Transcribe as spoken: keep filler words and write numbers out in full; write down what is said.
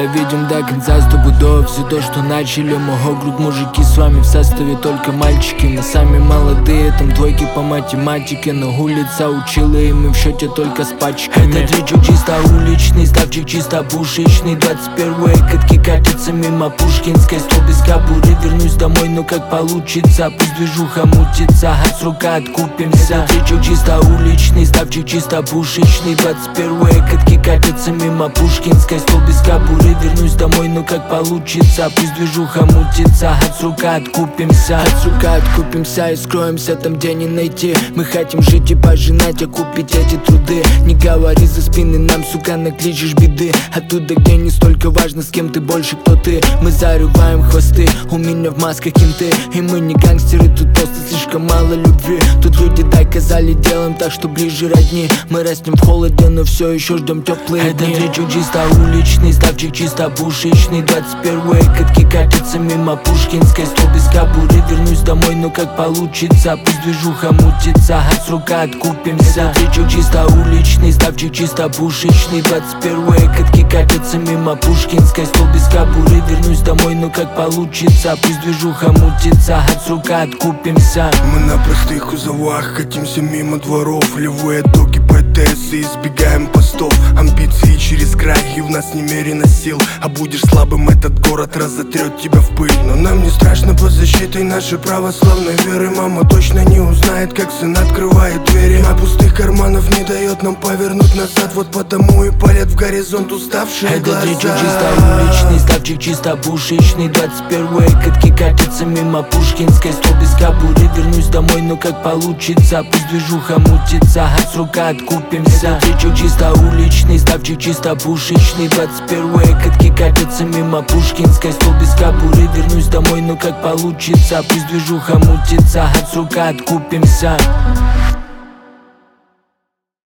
доведем до конца сто пудов. Все то, что начали, мого груд мужики. С вами в составе только мальчики. Мы сами молодые, там двойки по математике. Но улица учила, и мы в счете только с пачками. Этот речок чисто уличный, ставчик чисто пушечный. Двадцать первые катки катятся мимо Пушкинской. Стол без кобуры, вернусь домой, но как получится. Пусть движуха мутится, от с рука откупимся. Этот речок чисто уличный, ставчик чисто пушечный. Двадцать первые катки катятся мимо Пушкинской. Стол без кобуры, вернусь домой, но как получится. Пусть движуха мутится, от с рука откупимся. От с рука откупимся и скроемся там, где не найти. Мы хотим жить и пожинать, а купить эти труды. Не говори за спины нам, сука, накличешь беды. Оттуда, где не столько важно, с кем ты больше, кто ты. Мы зарываем хвосты, у меня в масках кенты. И мы не гангстеры, тут просто слишком мало любви. Тут люди доказали делом так, что ближе родни. Мы растем в холоде, но все еще ждем теплые дни. Этот речок чисто уличный, ставчик чисто пушечный. Двадцать первые катки катятся мимо Пушкинской. Стол без кобуры, вернусь домой, но как получится. Пусть движуха мутится, от с рука откупимся. Этот речок чисто уличный, ставчик чисто пушечный. Двадцать первые катки катятся мимо Пушкинской. Стол без кобуры, вернусь домой, но как получится. Пусть движуха мутится, от с рука откупимся. Мы на простых кузовах катимся мимо дворов. Левые доки ПТС и избегаем постов. Амбиции через край, и в нас немерено сил. А будешь слабым, этот город разотрет тебя в пыль. Но нам не страшно под защитой нашей православной веры. Мама точно не узнает, как сын открывает двери. На пустых карманов не дает нам повернуть назад. Вот потому и палят в горизонт уставшие глаза. Этот речок чисто уличный, ставчик чисто пушечный. Двадцать первые катки катятся мимо Пушкинской. Стол без кобуры, вернусь домой, но как получится. Пусть движуха мутится, от с рука откупимся. Этот речок чисто уличный, ставчик чисто пушечный. Двадцать первые катки катятся мимо Пушкинской. Стол без кобуры, вернусь домой, но как получится. Пусть движуха мутится, от с рука откупимся.